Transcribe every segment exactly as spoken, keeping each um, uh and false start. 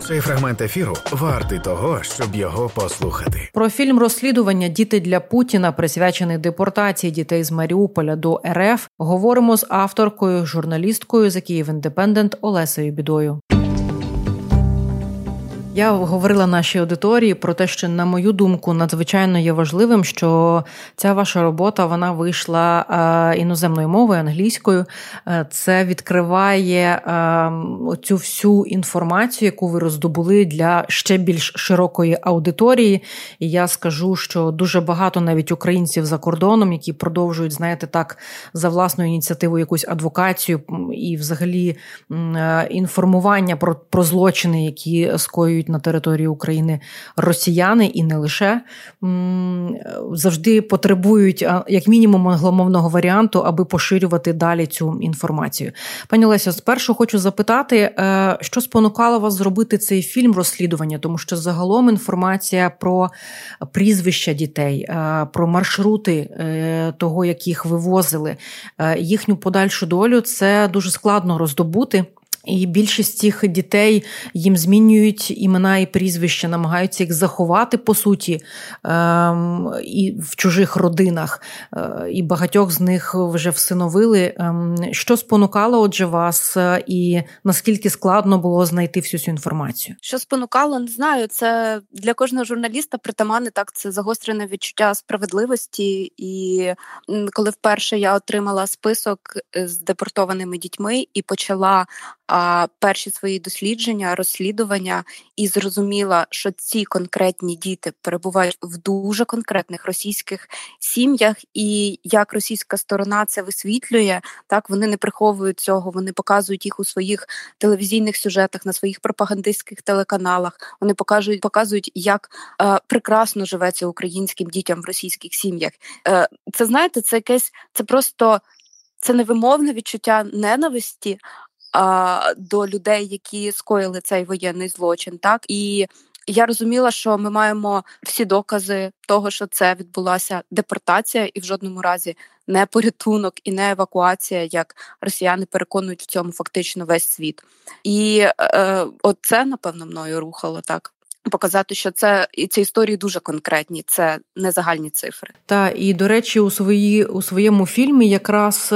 Цей фрагмент ефіру вартий того, щоб його послухати. Про фільм «Розслідування. Діти для Путіна», присвячений депортації дітей з Маріуполя до РФ, говоримо з авторкою, журналісткою за Київ Індепендент Олесею Бідою. Я говорила нашій аудиторії про те, що, на мою думку, надзвичайно є важливим, що ця ваша робота, вона вийшла е, іноземною мовою, англійською. Е, це відкриває е, цю всю інформацію, яку ви роздобули для ще більш широкої аудиторії. І я скажу, що дуже багато навіть українців за кордоном, які продовжують, знаєте, так, за власною ініціативою якусь адвокацію і взагалі е, інформування про, про злочини, які скоюють на території України росіяни і не лише, завжди потребують як мінімум англомовного варіанту, аби поширювати далі цю інформацію. Пані Олесю, спершу хочу запитати, що спонукало вас зробити цей фільм «Розслідування», тому що загалом інформація про прізвища дітей, про маршрути того, як їх вивозили, їхню подальшу долю, це дуже складно роздобути. І більшість цих дітей, їм змінюють імена і прізвища, намагаються їх заховати, по суті, ем, і в чужих родинах. Е, і багатьох з них вже всиновили. Ем, що спонукало, отже, вас, і наскільки складно було знайти всю цю інформацію? Що спонукало, не знаю. Це для кожного журналіста притаманне, так, це загострене відчуття справедливості. І коли вперше я отримала список з депортованими дітьми і почала а перші свої дослідження, розслідування, і зрозуміла, що ці конкретні діти перебувають в дуже конкретних російських сім'ях, і як російська сторона це висвітлює, так, вони не приховують цього, вони показують їх у своїх телевізійних сюжетах, на своїх пропагандистських телеканалах, вони показують, показують як е, прекрасно живеться українським дітям в російських сім'ях. Е, це, знаєте, це якесь, це просто, це невимовне відчуття ненависті, А, до людей, які скоїли цей воєнний злочин, так? І я розуміла, що ми маємо всі докази того, що це відбулася депортація і в жодному разі не порятунок і не евакуація, як росіяни переконують в цьому фактично весь світ. І е, от це, напевно, мною рухало, так? Показати, що це і ці історії дуже конкретні, це не загальні цифри. Та і, до речі, у свої у своєму фільмі якраз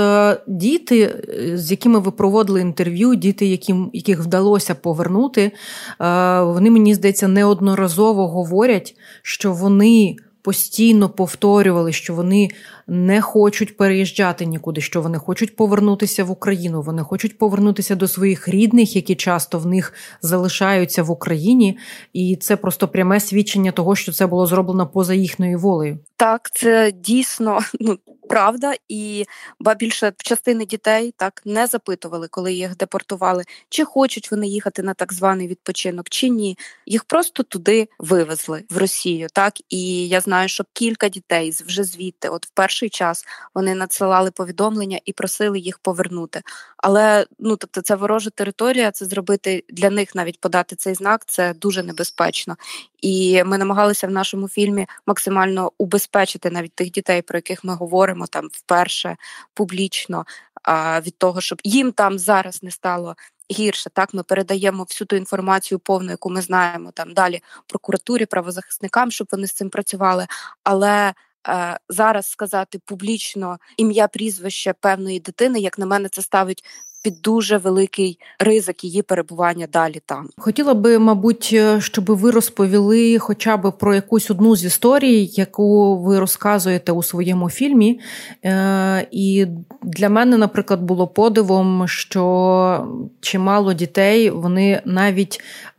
діти, з якими ви проводили інтерв'ю, діти, яким яких вдалося повернути, вони, мені здається, неодноразово говорять, що вони постійно повторювали, що вони не хочуть переїжджати нікуди, що вони хочуть повернутися в Україну, вони хочуть повернутися до своїх рідних, які часто в них залишаються в Україні, і це просто пряме свідчення того, що це було зроблено поза їхньою волею. Так, це дійсно, ну, правда, і ба більше частини дітей так не запитували, коли їх депортували, чи хочуть вони їхати на так званий відпочинок, чи ні. Їх просто туди вивезли, в Росію, так, і я знаю, що кілька дітей вже звідти, от в перший час вони надсилали повідомлення і просили їх повернути. Але, ну, тобто, це ворожа територія, це зробити для них, навіть подати цей знак, це дуже небезпечно. І ми намагалися в нашому фільмі максимально убезпечити навіть тих дітей, про яких ми говоримо там вперше публічно, а, від того, щоб їм там зараз не стало гірше. Так, ми передаємо всю ту інформацію повну, яку ми знаємо там далі прокуратурі, правозахисникам, щоб вони з цим працювали. Але е, зараз сказати публічно ім'я, прізвище певної дитини, як на мене, це ставить під дуже великий ризик її перебування далі там. Хотіла би, мабуть, щоб ви розповіли хоча б про якусь одну з історій, яку ви розказуєте у своєму фільмі. І для мене, наприклад, було подивом, що чимало дітей, вони навіть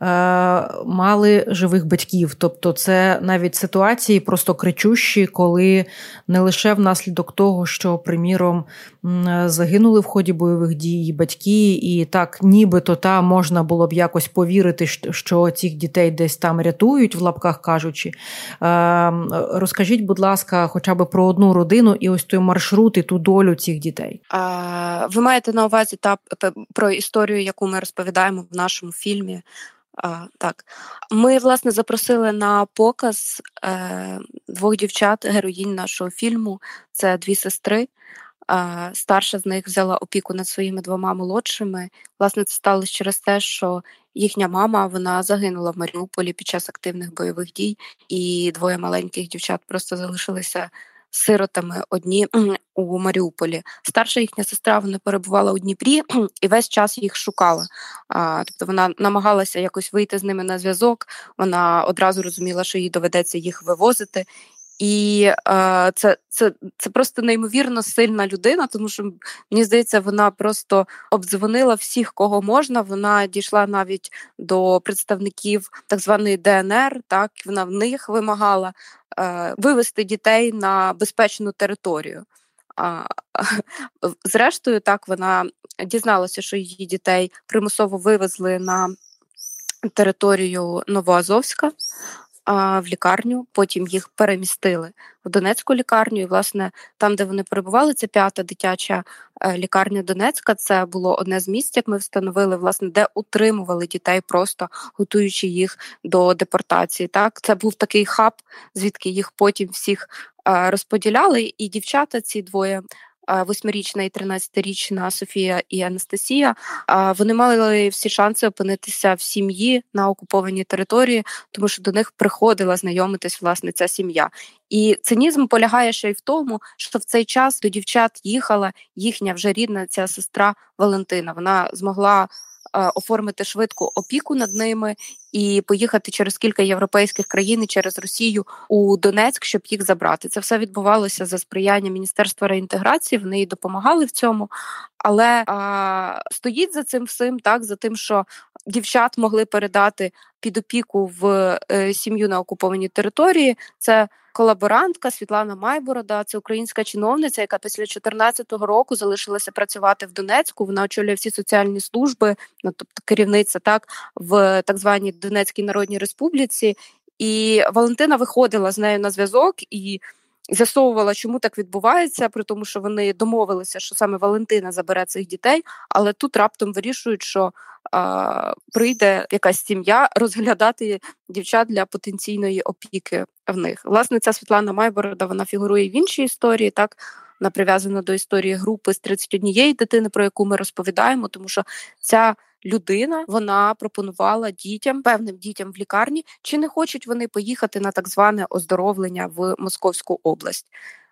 мали живих батьків. Тобто це навіть ситуації просто кричущі, коли не лише внаслідок того, що, приміром, загинули в ході бойових дій батьки, і так нібито та можна було б якось повірити, що цих дітей десь там рятують, в лапках кажучи. Розкажіть, будь ласка, хоча б про одну родину і ось той маршрут і ту долю цих дітей. А, ви маєте на увазі та, про історію, яку ми розповідаємо в нашому фільмі? А, так. Ми, власне, запросили на показ е, двох дівчат, героїнь нашого фільму. Це дві сестри. Старша з них взяла опіку над своїми двома молодшими. Власне, це сталося через те, що їхня мама, вона загинула в Маріуполі під час активних бойових дій, і двоє маленьких дівчат просто залишилися сиротами одні у Маріуполі. Старша їхня сестра, вона перебувала у Дніпрі і весь час їх шукала. А, тобто вона намагалася якось вийти з ними на зв'язок, вона одразу розуміла, що їй доведеться їх вивозити. І е, це, це, це просто неймовірно сильна людина, тому що, мені здається, вона просто обдзвонила всіх, кого можна. Вона дійшла навіть до представників так званої Де Ен Ер, так, вона в них вимагала е, вивести дітей на безпечну територію. А, зрештою, так, вона дізналася, що її дітей примусово вивезли на територію Новоазовська, в лікарню, потім їх перемістили в Донецьку лікарню, і, власне, там, де вони перебували, це п'ята дитяча лікарня Донецька, це було одне з місць, як ми встановили, власне, де утримували дітей, просто готуючи їх до депортації. Так, це був такий хаб, звідки їх потім всіх розподіляли, і дівчата, ці двоє, восьмирічна і тринадцятирічна Софія і Анастасія, вони мали всі шанси опинитися в сім'ї на окупованій території, тому що до них приходила знайомитись, власне, ця сім'я. І цинізм полягає ще й в тому, що в цей час до дівчат їхала їхня вже рідна ця сестра Валентина. Вона змогла оформити швидку опіку над ними і поїхати через кілька європейських країн і через Росію у Донецьк, щоб їх забрати. Це все відбувалося за сприяння Міністерства реінтеграції, вони їй допомагали в цьому. Але а, стоїть за цим всім, так, за тим, що дівчат могли передати під опіку в е, сім'ю на окупованій території, це колаборантка Світлана Майборода, це українська чиновниця, яка після чотирнадцятого року залишилася працювати в Донецьку. Вона очолює всі соціальні служби, ну, тобто керівниця, так, в так званій Донецькій Народній Республіці. І Валентина виходила з нею на зв'язок і з'ясовувала, чому так відбувається, при тому, що вони домовилися, що саме Валентина забере цих дітей, але тут раптом вирішують, що а, прийде якась сім'я розглядати дівчат для потенційної опіки в них. Власне, ця Світлана Майборода, вона фігурує в іншій історії, так, вона прив'язана до історії групи з тридцять однієї дитини, про яку ми розповідаємо, тому що ця людина, вона пропонувала дітям, певним дітям в лікарні, чи не хочуть вони поїхати на так зване оздоровлення в Московську область.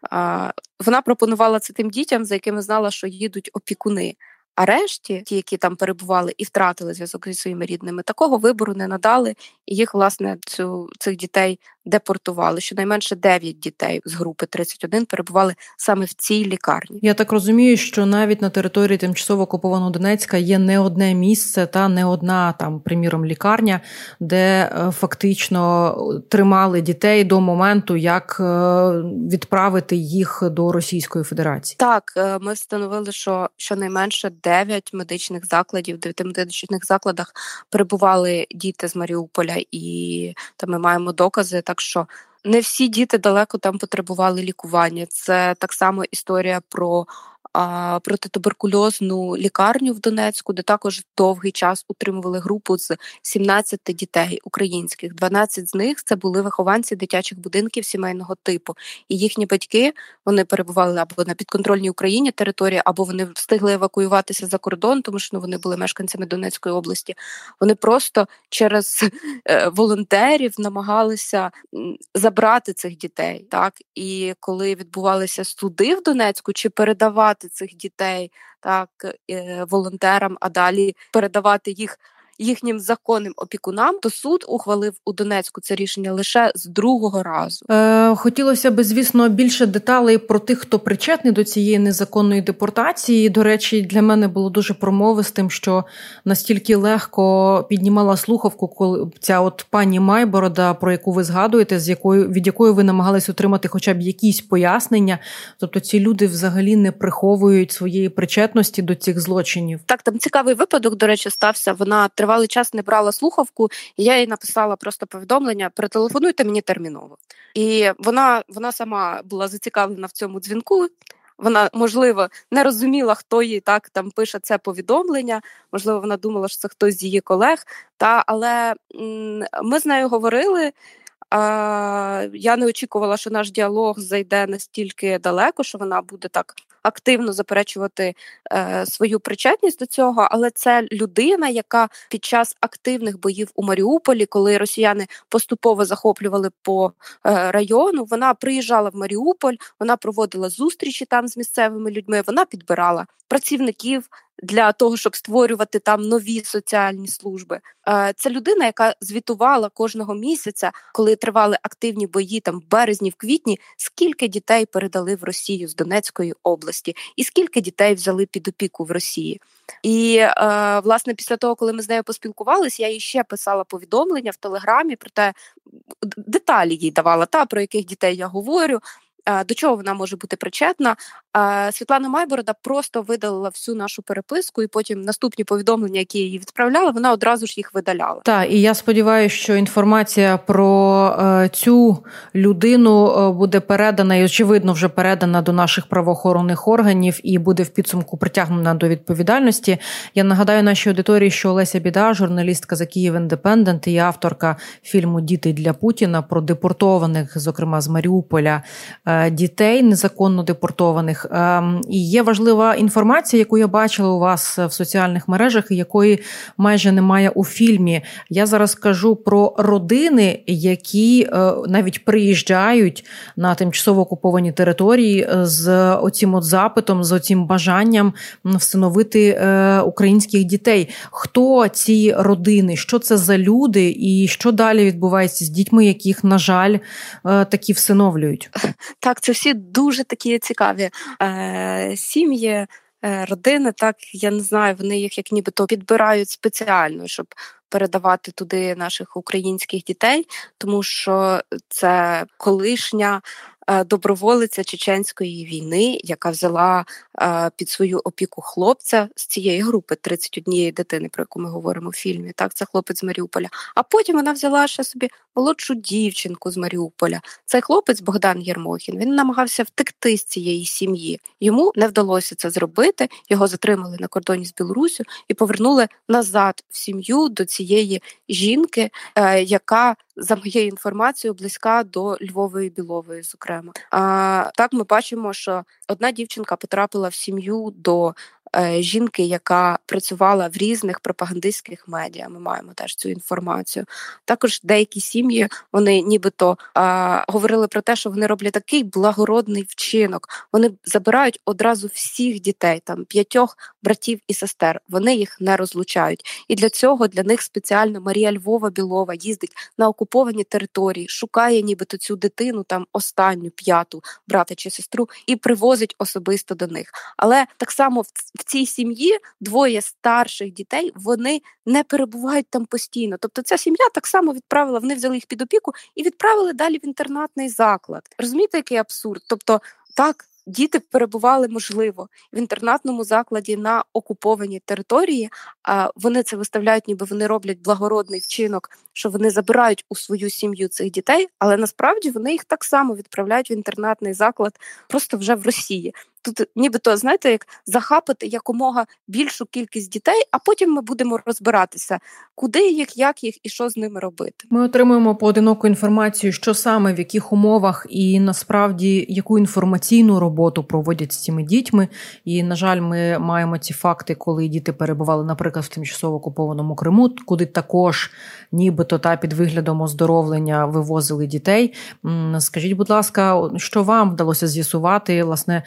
Вона пропонувала це тим дітям, за якими знала, що їдуть опікуни. А решті, ті, які там перебували і втратили зв'язок зі своїми рідними, такого вибору не надали, і їх, власне, цю, цих дітей депортували. Щонайменше дев'ять дітей з групи тридцять один перебували саме в цій лікарні. Я так розумію, що навіть на території тимчасово окупованого Донецька є не одне місце та не одна, там, приміром, лікарня, де фактично тримали дітей до моменту, як відправити їх до Російської Федерації. Так, ми встановили, що щонайменше дев'ять медичних закладів, в дев'яти медичних закладах перебували діти з Маріуполя, і там ми маємо докази, так що не всі діти далеко там потребували лікування. Це так само історія про а, протитуберкульозну лікарню в Донецьку, де також довгий час утримували групу з сімнадцяти дітей українських. дванадцять з них це були вихованці дитячих будинків сімейного типу. І їхні батьки, вони перебували або на підконтрольній Україні території, або вони встигли евакуюватися за кордон, тому що ну, вони були мешканцями Донецької області. Вони просто через е, волонтерів намагалися забрати цих дітей. Так? І коли відбувалися суди в Донецьку, чи передавати цих дітей так, е, волонтерам, а далі передавати їх їхнім законним опікунам, то суд ухвалив у Донецьку це рішення лише з другого разу. Е, хотілося б, звісно, більше деталей про тих, хто причетний до цієї незаконної депортації. До речі, для мене було дуже промовистим, що настільки легко піднімала слухавку, коли ця от пані Майборода, про яку ви згадуєте, з якою, від якої ви намагались отримати хоча б якісь пояснення. Тобто ці люди взагалі не приховують своєї причетності до цих злочинів. Так, там цікавий випадок, до речі, стався. Вона тривалий час не брала слухавку, і я їй написала просто повідомлення: перетелефонуйте мені терміново. І вона, вона сама була зацікавлена в цьому дзвінку. Вона, можливо, не розуміла, хто їй так там пише це повідомлення. Можливо, вона думала, що це хтось з її колег. Та, але м- ми з нею говорили. Я не очікувала, що наш діалог зайде настільки далеко, що вона буде так активно заперечувати е, свою причетність до цього, але це людина, яка під час активних боїв у Маріуполі, коли росіяни поступово захоплювали по е, району, вона приїжджала в Маріуполь, вона проводила зустрічі там з місцевими людьми, вона підбирала працівників для того, щоб створювати там нові соціальні служби. Е, це людина, яка звітувала кожного місяця, коли тривали активні бої там в березні, в квітні, скільки дітей передали в Росію з Донецької області і скільки дітей взяли під опіку в Росії. І, е, власне, після того, коли ми з нею поспілкувалися, я їй ще писала повідомлення в Телеграмі про те, деталі їй давала, та, про яких дітей я говорю, до чого вона може бути причетна. Світлана Майборода просто видалила всю нашу переписку, і потім наступні повідомлення, які я їй відправляла, вона одразу ж їх видаляла. Так, і я сподіваюся, що інформація про е, цю людину буде передана, і очевидно вже передана до наших правоохоронних органів і буде в підсумку притягнена до відповідальності. Я нагадаю нашій аудиторії, що Олеся Біда, журналістка за Київ Індепендент і авторка фільму «Діти для Путіна» про депортованих, зокрема з Маріуполя, дітей, незаконно депортованих. І є важлива інформація, яку я бачила у вас в соціальних мережах, і якої майже немає у фільмі. Я зараз кажу про родини, які навіть приїжджають на тимчасово окуповані території з оцім от запитом, з оцім бажанням всиновити українських дітей. Хто ці родини? Що це за люди? І що далі відбувається з дітьми, яких, на жаль, такі всиновлюють? Так, це всі дуже такі цікаві е, сім'ї, е, родини, так, я не знаю, вони їх як нібито підбирають спеціально, щоб передавати туди наших українських дітей, тому що це колишня доброволиця Чеченської війни, яка взяла е, під свою опіку хлопця з цієї групи тридцять однієї дитини, про яку ми говоримо в фільмі. Так, це хлопець з Маріуполя. А потім вона взяла ще собі молодшу дівчинку з Маріуполя. Цей хлопець Богдан Єрмохін, він намагався втекти з цієї сім'ї. Йому не вдалося це зробити, його затримали на кордоні з Білоруссю і повернули назад в сім'ю до цієї жінки, е, яка, за моєю інформацією, близька до Львової Білової, зокрема. А, так ми бачимо, що одна дівчинка потрапила в сім'ю до е, жінки, яка працювала в різних пропагандистських медіа. Ми маємо теж цю інформацію. Також деякі сім'ї, вони нібито е, говорили про те, що вони роблять такий благородний вчинок. Вони забирають одразу всіх дітей, там п'ятьох братів і сестер. Вони їх не розлучають. І для цього для них спеціально Марія Львова Білова їздить на окуповані території, шукає нібито цю дитину, там останню, п'яту, брата чи сестру, і привозить особисто до них. Але так само в, в цій сім'ї двоє старших дітей, вони не перебувають там постійно. Тобто ця сім'я так само відправила, вони взяли їх під опіку і відправили далі в інтернатний заклад. Розумієте, який абсурд? Тобто, так, діти перебували, можливо, в інтернатному закладі на окупованій території, а вони це виставляють, ніби вони роблять благородний вчинок, що вони забирають у свою сім'ю цих дітей, але насправді вони їх так само відправляють в інтернатний заклад просто вже в Росії. Тут нібито, знаєте, як захапати якомога більшу кількість дітей, а потім ми будемо розбиратися, куди їх, як їх і що з ними робити. Ми отримуємо поодиноку інформацію, що саме, в яких умовах і насправді яку інформаційну роботу проводять з цими дітьми. І, на жаль, ми маємо ці факти, коли діти перебували, наприклад, в тимчасово окупованому Криму, куди також нібито та під виглядом оздоровлення вивозили дітей. Скажіть, будь ласка, що вам вдалося з'ясувати, власне,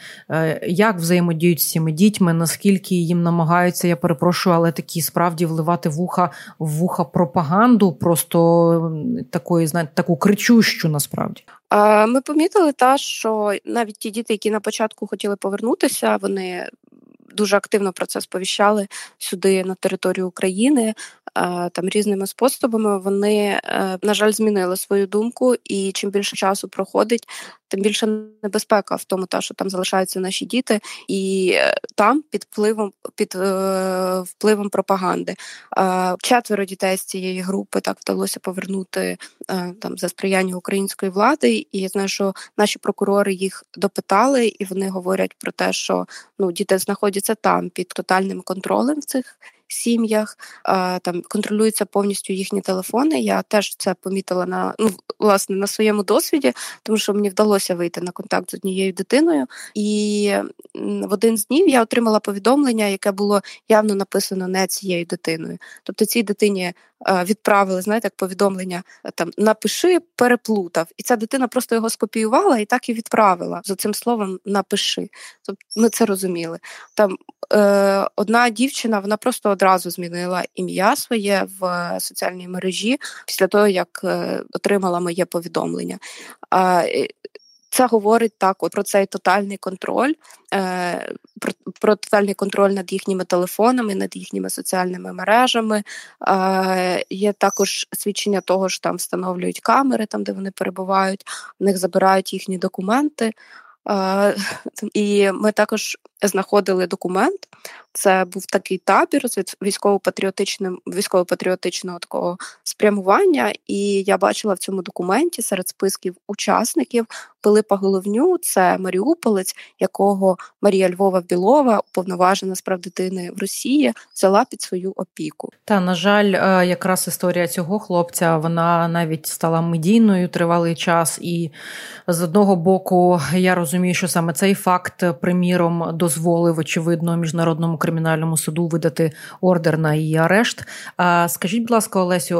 як взаємодіють з цими дітьми, наскільки їм намагаються, я перепрошую, але такі справді вливати в вуха, в вуха пропаганду, просто такої, знаєте, таку кричущу насправді? Ми помітили та, що навіть ті діти, які на початку хотіли повернутися, вони дуже активно про це сповіщали сюди, на територію України, там різними способами. Вони, на жаль, змінили свою думку, і чим більше часу проходить, тим більше небезпека в тому, та, що там залишаються наші діти, і там під впливом, під е, впливом пропаганди. Е, четверо дітей з цієї групи так вдалося повернути е, там за сприяння української влади, і я знаю, що наші прокурори їх допитали, і вони говорять про те, що ну, діти знаходяться там під тотальним контролем в цих сім'ях, там контролюються повністю їхні телефони. Я теж це помітила на, ну, власне, на своєму досвіді, тому що мені вдалося вийти на контакт з однією дитиною. І в один з днів я отримала повідомлення, яке було явно написано не цією дитиною. Тобто цій дитині відправили, знаєте, як повідомлення, там, напиши, переплутав. І ця дитина просто його скопіювала і так і відправила за цим словом «напиши». Тобто ми це розуміли. Там е, одна дівчина, вона просто одразу змінила ім'я своє в соціальній мережі після того, як е, отримала моє повідомлення. Е, Це говорить так от про цей тотальний контроль, е, про, про тотальний контроль над їхніми телефонами, над їхніми соціальними мережами. Е, є також свідчення того, що там встановлюють камери, там, де вони перебувають, в них забирають їхні документи. Е, і ми також знаходили документ. Це був такий табір з військово-патріотичним, військово-патріотичного такого спрямування, і я бачила в цьому документі серед списків учасників Пилипа Головню, це маріуполець, якого Марія Львова-Білова, уповноважена з прав дитини в Росії, взяла під свою опіку. Та, на жаль, якраз історія цього хлопця, вона навіть стала медійною тривалий час, і з одного боку я розумію, що саме цей факт, приміром, дозволив, очевидно, Міжнародному кримінальному суду видати ордер на її арешт. Скажіть, будь ласка, Олесю,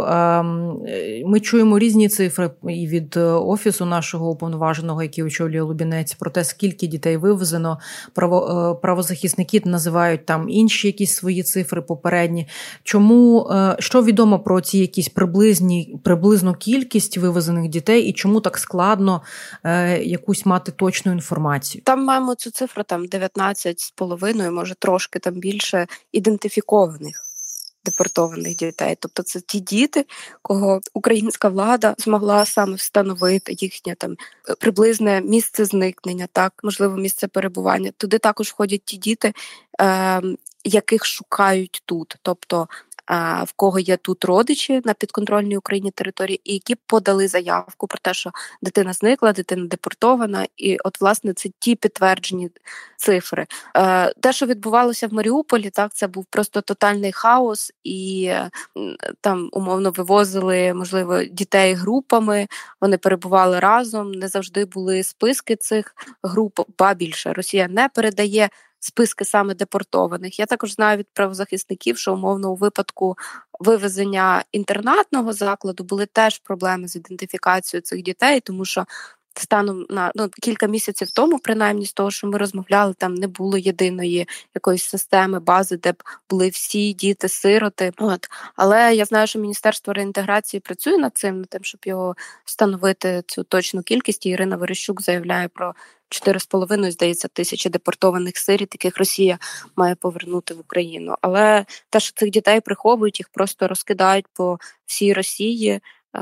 ми чуємо різні цифри і від Офісу нашого уповноваженого, який очолює Лубінець, про те, скільки дітей вивезено. Право, правозахисники називають там інші якісь свої цифри попередні. Чому, що відомо про ці якісь приблизні, приблизну кількість вивезених дітей і чому так складно якусь мати точну інформацію? Там маємо цю цифру, там дев'ятнадцять з половиною, може трошки там більше ідентифікованих депортованих дітей. Тобто це ті діти, кого українська влада змогла саме встановити їхнє там приблизне місце зникнення, так, можливо, місце перебування. Туди також входять ті діти, е, яких шукають тут. Тобто в кого є тут родичі на підконтрольній Україні території, і які подали заявку про те, що дитина зникла, дитина депортована, і от, власне, це ті підтверджені цифри. Те, що відбувалося в Маріуполі, так, це був просто тотальний хаос, і там, умовно, вивозили, можливо, дітей групами, вони перебували разом, не завжди були списки цих груп, ба більше, Росія не передає списки саме депортованих. Я також знаю від правозахисників, що умовно у випадку вивезення інтернатного закладу були теж проблеми з ідентифікацією цих дітей, тому що станом на ну, кілька місяців тому, принаймні з того, що ми розмовляли, там не було єдиної якоїсь системи, бази, де б були всі діти-сироти. От. Але я знаю, що Міністерство реінтеграції працює над цим, над тим, щоб його встановити цю точну кількість. І Ірина Верещук заявляє про чотири з половиною, здається, тисячі депортованих сиріт, яких Росія має повернути в Україну. Але те, що цих дітей приховують, їх просто розкидають по всій Росії,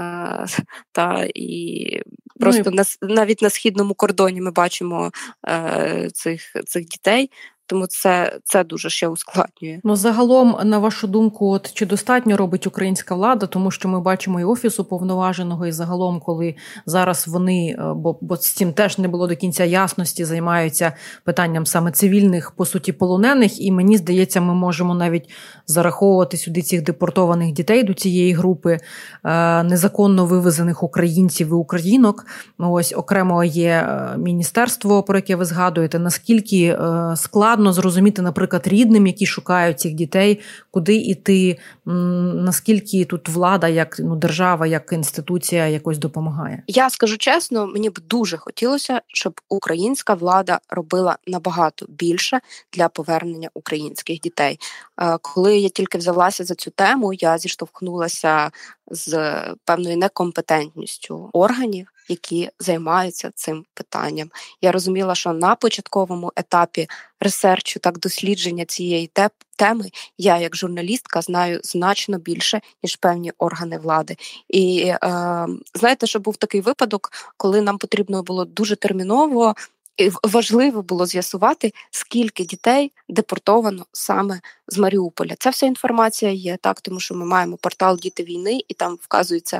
та і просто ну, і... на, навіть на східному кордоні ми бачимо е, цих, цих дітей. Тому це, це дуже ще ускладнює. Ну, загалом, на вашу думку, от чи достатньо робить українська влада? Тому що ми бачимо і Офіс уповноваженого, і загалом, коли зараз вони, бо, бо з цим теж не було до кінця ясності, займаються питанням саме цивільних, по суті, полонених. І мені здається, ми можемо навіть зараховувати сюди цих депортованих дітей до цієї групи незаконно вивезених українців і українок. Ось окремо є міністерство, про яке ви згадуєте. Наскільки складно зрозуміти, наприклад, рідним, які шукають цих дітей, куди йти, наскільки тут влада, як ну, держава, як інституція якось допомагає? Я скажу чесно, мені б дуже хотілося, щоб українська влада робила набагато більше для повернення українських дітей. Коли я тільки взялася за цю тему, я зіштовхнулася з певною некомпетентністю органів, які займаються цим питанням. Я розуміла, що на початковому етапі ресерчу, так дослідження цієї теми, я як журналістка знаю значно більше, ніж певні органи влади. І е, знаєте, що був такий випадок, коли нам потрібно було дуже терміново і важливо було з'ясувати, скільки дітей депортовано саме з Маріуполя. Ця вся інформація є, так, тому що ми маємо портал «Діти війни», і там вказується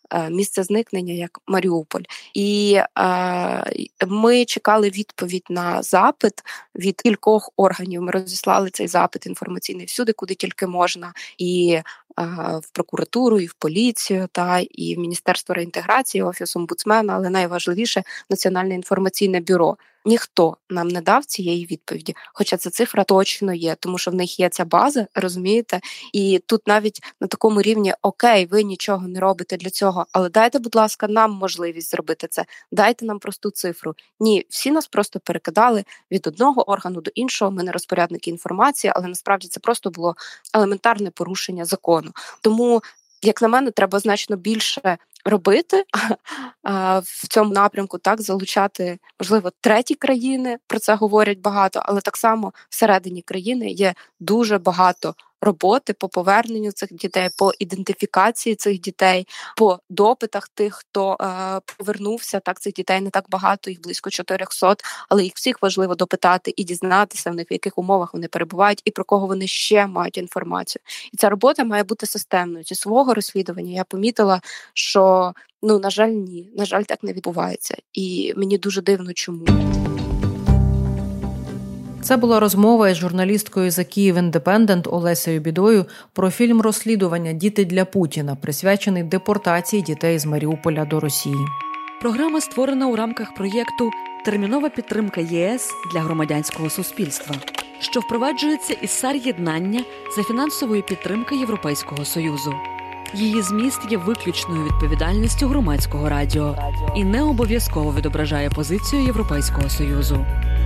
місце зникнення як Маріуполь. І ми чекали відповідь на запит від кількох органів. Ми розіслали цей запит інформаційний всюди, куди тільки можна. І в прокуратуру, і в поліцію, та і в Міністерство реінтеграції, Офіс омбудсмена, але найважливіше – Національне інформаційне бюро. Ніхто нам не дав цієї відповіді, хоча ця цифра точно є, тому що в них є ця база, розумієте? І тут навіть на такому рівні, окей, ви нічого не робите для цього, але дайте, будь ласка, нам можливість зробити це, дайте нам просту цифру. Ні, всі нас просто перекидали від одного органу до іншого, ми не розпорядники інформації, але насправді це просто було елементарне порушення закону. Тому, як на мене, треба значно більше робити а, в цьому напрямку, так, залучати, можливо, треті країни, про це говорять багато, але так само всередині країни є дуже багато роботи по поверненню цих дітей, по ідентифікації цих дітей, по допитах тих, хто е, повернувся. Так, цих дітей не так багато, їх близько чотирьохсот, але їх всіх важливо допитати і дізнатися в них, в яких умовах вони перебувають і про кого вони ще мають інформацію. І ця робота має бути системною. Зі свого розслідування я помітила, що, ну, на жаль, ні. На жаль, так не відбувається. І мені дуже дивно, чому. Це була розмова із журналісткою за Київ Індепендент Олесею Бідою про фільм розслідування «Діти для Путіна», присвячений депортації дітей з Маріуполя до Росії. Програма створена у рамках проєкту «Термінова підтримка ЄС для громадянського суспільства», що впроваджується із САР-єднання за фінансової підтримки Європейського Союзу. Її зміст є виключною відповідальністю Громадського радіо і не обов'язково відображає позицію Європейського Союзу.